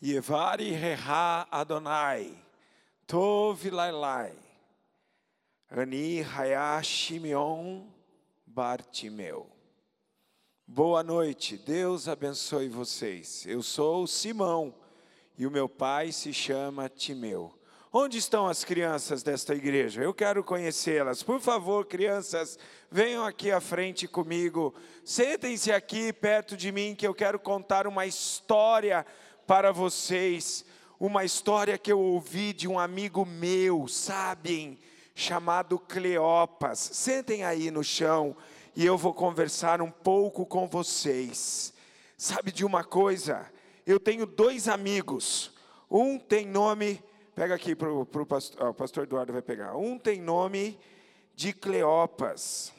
Yevari Reha Adonai, Tov Lailai, Ani Haya Shimeon Bartimeu. Boa noite, Deus abençoe vocês. Eu sou Simão e o meu pai se chama Timeu. Onde estão as crianças desta igreja? Eu quero conhecê-las. Por favor, crianças, venham aqui à frente comigo. Sentem-se aqui perto de mim que eu quero contar uma história para vocês. Uma história que eu ouvi de um amigo meu, sabem, chamado Cleopas. Sentem aí no chão e eu vou conversar um pouco com vocês. Sabe de uma coisa? Eu tenho dois amigos. Um tem nome... Pega aqui para o pastor, o pastor Eduardo vai pegar. Um tem nome de Cleopas.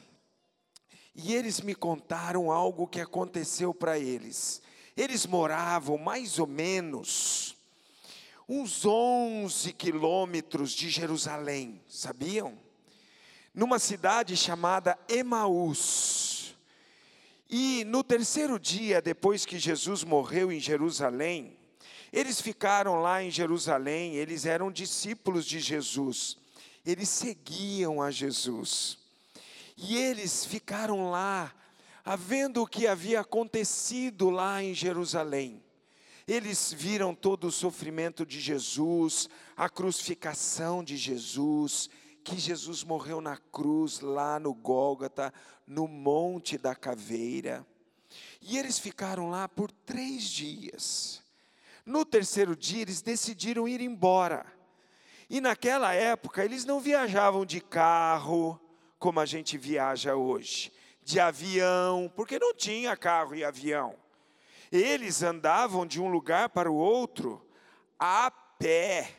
E eles me contaram algo que aconteceu para eles. Eles moravam mais ou menos uns 11 quilômetros de Jerusalém, sabiam? Numa cidade chamada Emaús. E no terceiro dia, depois que Jesus morreu em Jerusalém, eles ficaram lá em Jerusalém, eles eram discípulos de Jesus, eles seguiam a Jesus, e eles ficaram lá, vendo o que havia acontecido lá em Jerusalém. Eles viram todo o sofrimento de Jesus, a crucificação de Jesus, que Jesus morreu na cruz, lá no Gólgota, no Monte da Caveira, e eles ficaram lá por 3 dias. No terceiro dia, eles decidiram ir embora. E naquela época, eles não viajavam de carro, como a gente viaja hoje. De avião, porque não tinha carro e avião. Eles andavam de um lugar para o outro, a pé.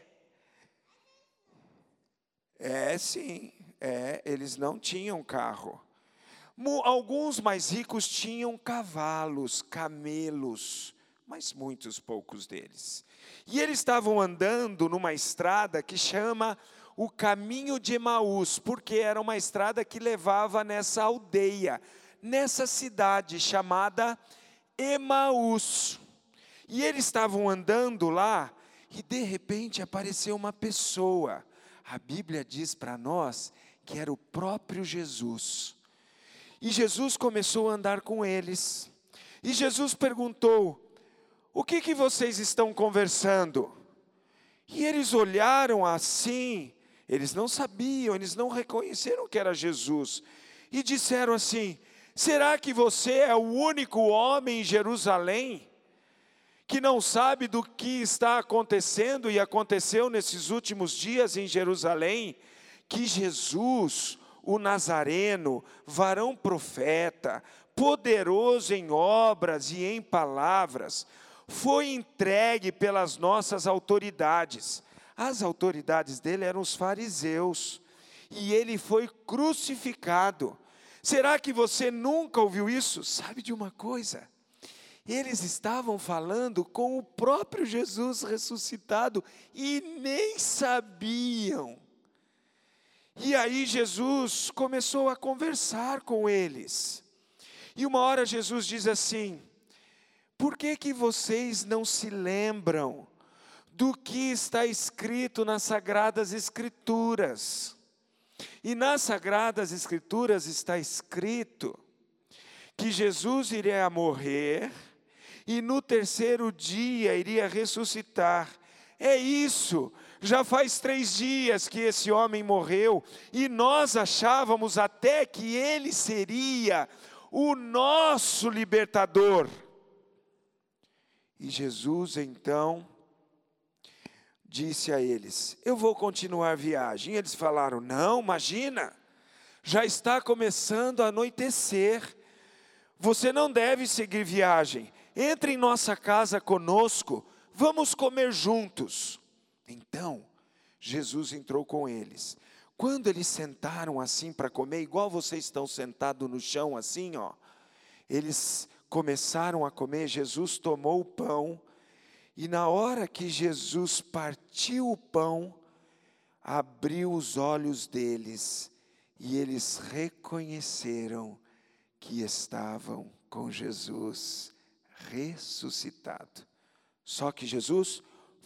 Sim, eles não tinham carro. Alguns mais ricos tinham cavalos, camelos, mas muitos poucos deles. E eles estavam andando numa estrada que chama o caminho de Emaús, porque era uma estrada que levava nessa aldeia, nessa cidade chamada Emaús. E eles estavam andando lá, e de repente apareceu uma pessoa. A Bíblia diz para nós que era o próprio Jesus. E Jesus começou a andar com eles. E Jesus perguntou: o que vocês estão conversando? E eles olharam assim, eles não sabiam, eles não reconheceram que era Jesus. E disseram assim: será que você é o único homem em Jerusalém que não sabe do que está acontecendo e aconteceu nesses últimos dias em Jerusalém? Que Jesus, o Nazareno, varão profeta, poderoso em obras e em palavras, foi entregue pelas nossas autoridades. As autoridades dele eram os fariseus. E ele foi crucificado. Será que você nunca ouviu isso? Sabe de uma coisa? Eles estavam falando com o próprio Jesus ressuscitado e nem sabiam. E aí Jesus começou a conversar com eles. E uma hora Jesus diz assim: por que vocês não se lembram do que está escrito nas Sagradas Escrituras? E nas Sagradas Escrituras está escrito que Jesus iria morrer e no terceiro dia iria ressuscitar. É isso, já faz 3 dias que esse homem morreu e nós achávamos até que ele seria o nosso libertador. E Jesus então disse a eles: eu vou continuar a viagem. E eles falaram: não, imagina, já está começando a anoitecer, você não deve seguir viagem, entre em nossa casa conosco, vamos comer juntos. Então Jesus entrou com eles. Quando eles sentaram assim para comer, igual vocês estão sentados no chão assim, eles começaram a comer. Jesus tomou o pão, e na hora que Jesus partiu o pão, abriu os olhos deles, e eles reconheceram que estavam com Jesus ressuscitado. Só que Jesus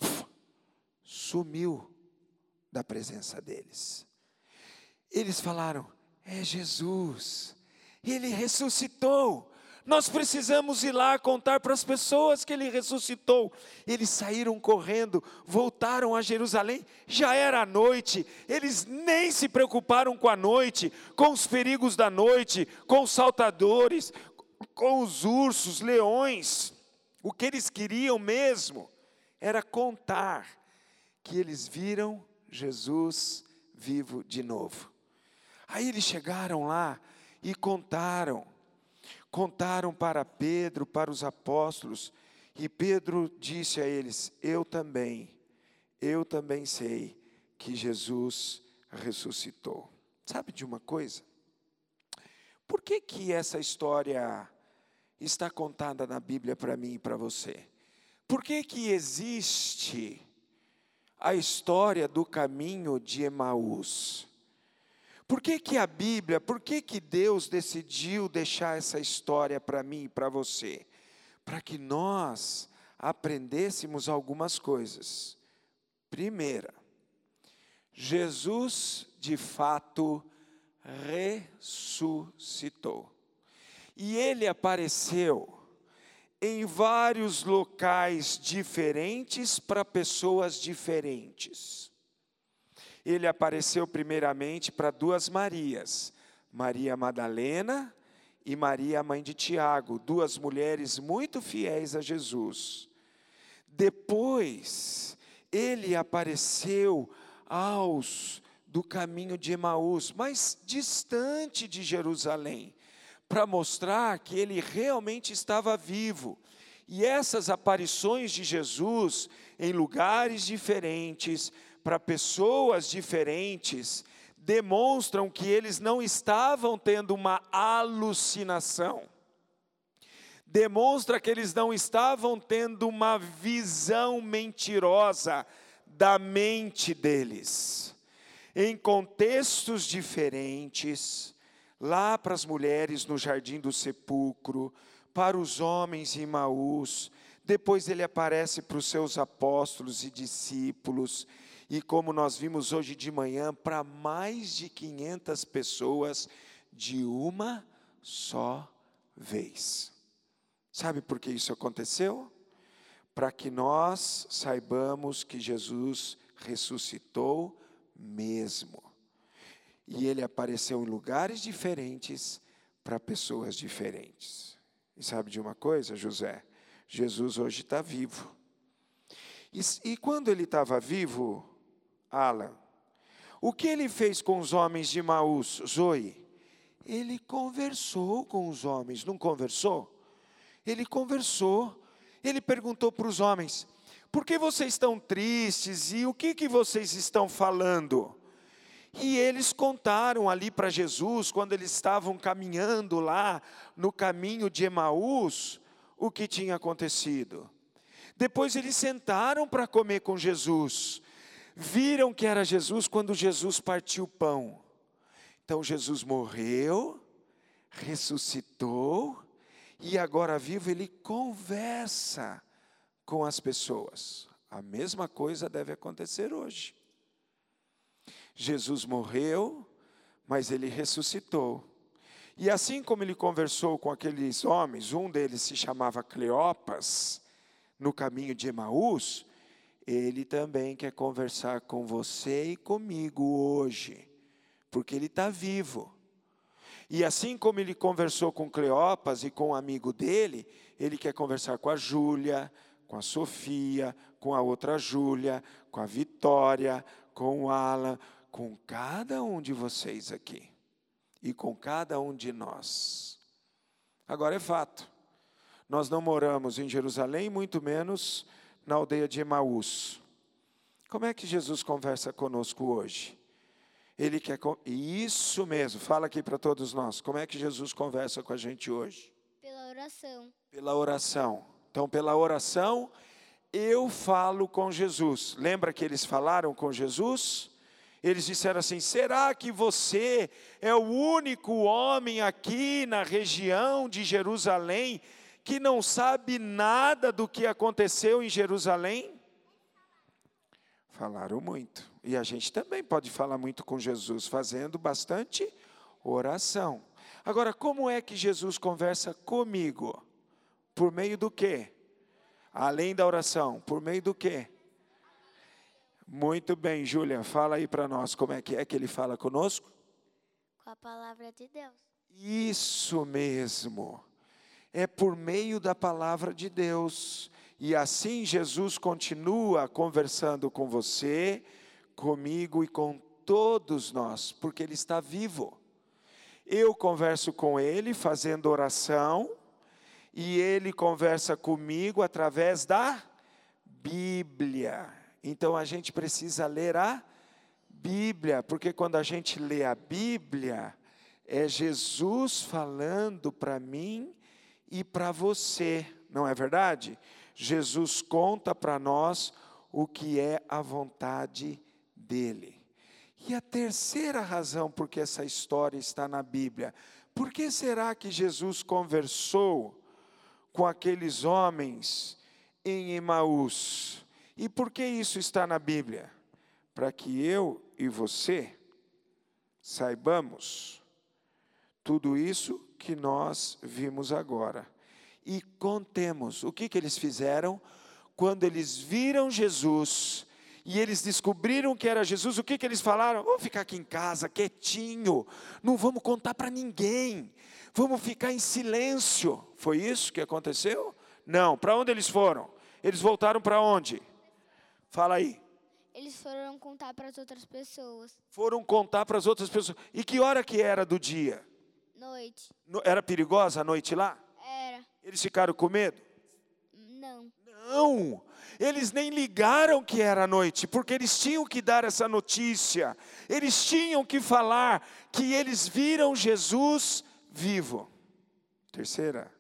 sumiu da presença deles. Eles falaram: é Jesus, Ele ressuscitou. Nós precisamos ir lá contar para as pessoas que Ele ressuscitou. Eles saíram correndo, voltaram a Jerusalém, já era noite. Eles nem se preocuparam com a noite, com os perigos da noite, com os saltadores, com os ursos, leões. O que eles queriam mesmo era contar que eles viram Jesus vivo de novo. Aí eles chegaram lá e contaram para Pedro, para os apóstolos, e Pedro disse a eles: eu também sei que Jesus ressuscitou. Sabe de uma coisa? Por que essa história está contada na Bíblia para mim e para você? Por que existe a história do caminho de Emaús? Por que a Bíblia, por que Deus decidiu deixar essa história para mim e para você? Para que nós aprendêssemos algumas coisas. Primeira, Jesus de fato ressuscitou. E Ele apareceu em vários locais diferentes para pessoas diferentes. Ele apareceu primeiramente para duas Marias, Maria Madalena e Maria, mãe de Tiago, duas mulheres muito fiéis a Jesus. Depois, Ele apareceu aos do caminho de Emaús, mais distante de Jerusalém, para mostrar que Ele realmente estava vivo. E essas aparições de Jesus em lugares diferentes, para pessoas diferentes, demonstram que eles não estavam tendo uma alucinação. Demonstra que eles não estavam tendo uma visão mentirosa da mente deles. Em contextos diferentes, lá para as mulheres no jardim do sepulcro, para os homens em Emaús, depois Ele aparece para os seus apóstolos e discípulos, e como nós vimos hoje de manhã, para mais de 500 pessoas de uma só vez. Sabe por que isso aconteceu? Para que nós saibamos que Jesus ressuscitou mesmo. E Ele apareceu em lugares diferentes para pessoas diferentes. E sabe de uma coisa, José? Jesus hoje está vivo. E quando Ele estava vivo, Alan, o que Ele fez com os homens de Emaús, Zoe? Ele conversou com os homens, não conversou? Ele conversou, Ele perguntou para os homens: por que vocês estão tristes e o que vocês estão falando? E eles contaram ali para Jesus, quando eles estavam caminhando lá no caminho de Emaús, o que tinha acontecido. Depois eles sentaram para comer com Jesus. Viram que era Jesus quando Jesus partiu o pão. Então Jesus morreu, ressuscitou, e agora vivo Ele conversa com as pessoas. A mesma coisa deve acontecer hoje. Jesus morreu, mas Ele ressuscitou. E assim como Ele conversou com aqueles homens, um deles se chamava Cleopas, no caminho de Emaús, Ele também quer conversar com você e comigo hoje, porque Ele está vivo. E assim como Ele conversou com Cleopas e com um amigo dele, Ele quer conversar com a Júlia, com a Sofia, com a outra Júlia, com a Vitória, com o Alan, com cada um de vocês aqui. E com cada um de nós. Agora é fato, nós não moramos em Jerusalém, muito menos na aldeia de Emaús. Como é que Jesus conversa conosco hoje? Ele quer... Isso mesmo, fala aqui para todos nós. Como é que Jesus conversa com a gente hoje? Pela oração. Pela oração. Então, pela oração, eu falo com Jesus. Lembra que eles falaram com Jesus? Eles disseram assim: será que você é o único homem aqui na região de Jerusalém que não sabe nada do que aconteceu em Jerusalém? Falaram muito. E a gente também pode falar muito com Jesus, fazendo bastante oração. Agora, como é que Jesus conversa comigo? Por meio do quê? Além da oração, por meio do quê? Muito bem, Júlia, fala aí para nós, como é que ele fala conosco? Com a palavra de Deus. Isso mesmo, é por meio da palavra de Deus. E assim Jesus continua conversando com você, comigo e com todos nós, porque Ele está vivo. Eu converso com Ele fazendo oração, e Ele conversa comigo através da Bíblia. Então a gente precisa ler a Bíblia, porque quando a gente lê a Bíblia, é Jesus falando para mim e para você, não é verdade? Jesus conta para nós o que é a vontade dEle. E a terceira razão por que essa história está na Bíblia, por que será que Jesus conversou com aqueles homens em Emaús? E por que isso está na Bíblia? Para que eu e você saibamos tudo isso que nós vimos agora. E contemos o que eles fizeram quando eles viram Jesus e eles descobriram que era Jesus. O que eles falaram? Vamos ficar aqui em casa, quietinho, não vamos contar para ninguém, vamos ficar em silêncio. Foi isso que aconteceu? Não, para onde eles foram? Eles voltaram para onde? Fala aí. Eles foram contar para as outras pessoas. Foram contar para as outras pessoas. E que hora que era do dia? Noite. Era perigosa a noite lá? Era. Eles ficaram com medo? Não. Não, eles nem ligaram que era noite, porque eles tinham que dar essa notícia. Eles tinham que falar que eles viram Jesus vivo. Terceira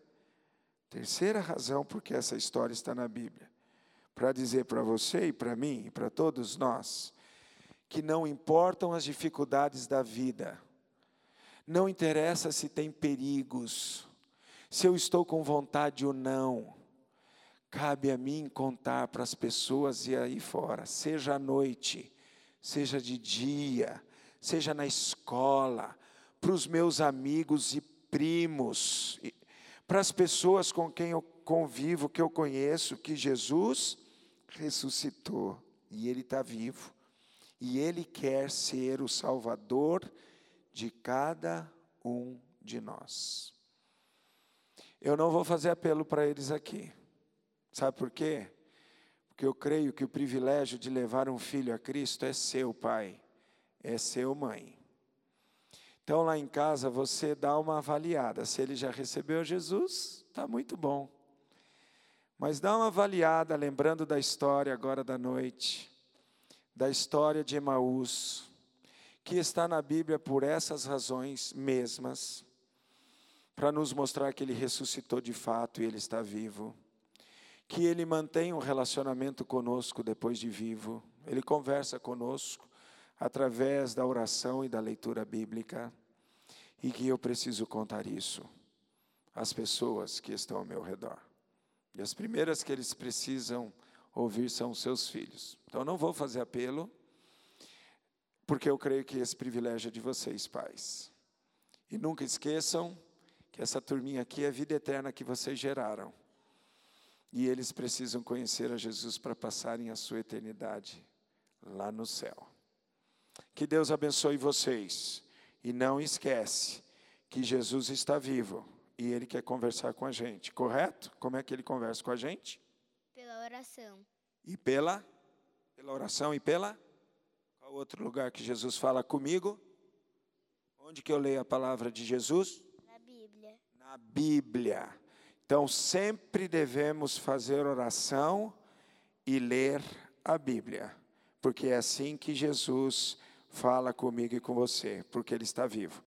razão porque essa história está na Bíblia. Para dizer para você e para mim e para todos nós, que não importam as dificuldades da vida, não interessa se tem perigos, se eu estou com vontade ou não, cabe a mim contar para as pessoas e aí fora, seja à noite, seja de dia, seja na escola, para os meus amigos e primos, para as pessoas com quem eu convivo, que eu conheço, que Jesus ressuscitou e Ele está vivo. E Ele quer ser o Salvador de cada um de nós. Eu não vou fazer apelo para eles aqui. Sabe por quê? Porque eu creio que o privilégio de levar um filho a Cristo é seu, pai, é seu, mãe. Então lá em casa você dá uma avaliada. Se ele já recebeu Jesus, está muito bom. Mas dá uma avaliada, lembrando da história agora da noite, da história de Emaús, que está na Bíblia por essas razões mesmas, para nos mostrar que Ele ressuscitou de fato e Ele está vivo, que Ele mantém um relacionamento conosco depois de vivo, Ele conversa conosco através da oração e da leitura bíblica, e que eu preciso contar isso às pessoas que estão ao meu redor. E as primeiras que eles precisam ouvir são os seus filhos. Então, não vou fazer apelo, porque eu creio que esse privilégio é de vocês, pais. E nunca esqueçam que essa turminha aqui é a vida eterna que vocês geraram. E eles precisam conhecer a Jesus para passarem a sua eternidade lá no céu. Que Deus abençoe vocês. E não esquece que Jesus está vivo. E Ele quer conversar com a gente, correto? Como é que Ele conversa com a gente? Pela oração. E pela oração e pela? Qual outro lugar que Jesus fala comigo? Onde que eu leio a palavra de Jesus? Na Bíblia. Na Bíblia. Então, sempre devemos fazer oração e ler a Bíblia. Porque é assim que Jesus fala comigo e com você, porque Ele está vivo.